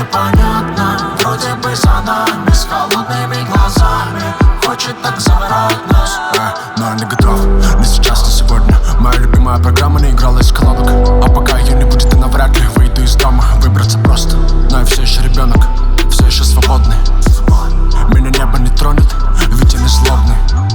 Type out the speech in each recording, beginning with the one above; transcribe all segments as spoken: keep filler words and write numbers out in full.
непонятно. Вроде бы за нами, с холодными глазами, хочет так забрать нас, э, но я не готов, не сейчас, не сегодня. Моя любимая программа не играла из колонок. А пока ее не будет, я навряд ли выйду из дома. Выбраться просто, но я все еще ребенок, все еще свободный. Меня небо не тронет, ведь я не злобный.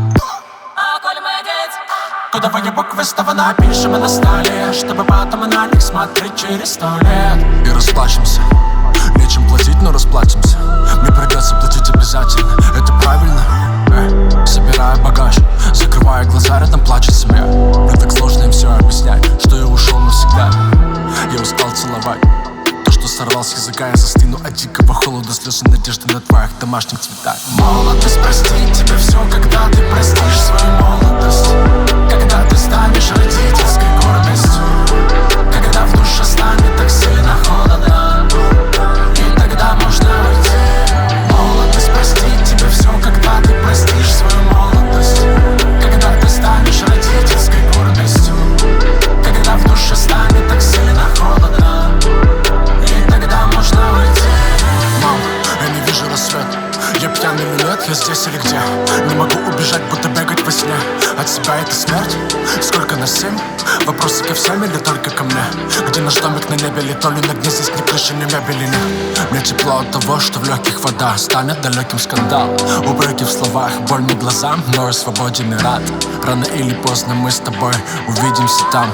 Кодовые буквы снова напишем на столе, чтобы потом на них смотреть через сто лет. И расплачемся, нечем платить, но расплатимся. Мне придется платить обязательно, это правильно. Эй, собираю багаж, закрываю глаза, рядом плачет семья. Мне так сложно им все объяснять, что я ушел навсегда. Я устал целовать то, что сорвал с языка. Я застыну от дикого холода, слез и надежды на твоих домашних цветах. Молодость простит тебе все, когда ты простишь свою молодость. Когда ты станешь родительской гордостью, когда в душе станет так сильно холодно, и тогда можно уйти. Молодость простит тебе все, когда ты простишь свою молодость. Когда ты станешь родительской гордостью, когда в душе станет так сильно холодно, и тогда можно уйти. Мама, я не вижу рассвет. Я пьян или нет, я здесь или где? Не могу убежать, будто бегать во сне. От себя это смерть? Сколько на семь? Вопросы ко всем или только ко мне? Где наш домик на небе, ли то ли на дне? Здесь ни крыши, ни мебели нет. Мне тепло от того, что в легких вода станет далеким скандал. Упреки в словах, больно глазам, но я свободен и рад. Рано или поздно мы с тобой увидимся там.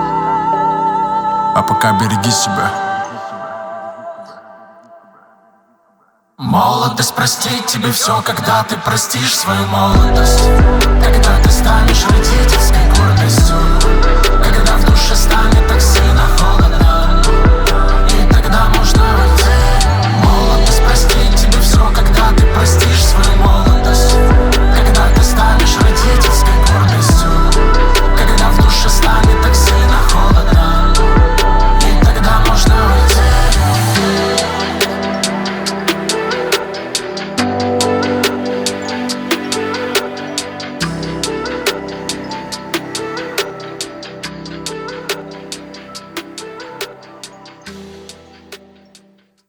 А пока береги себя. Молодость простит тебе все, когда ты простишь свою молодость. Когда ты станешь родительской гордостью, когда в душе станет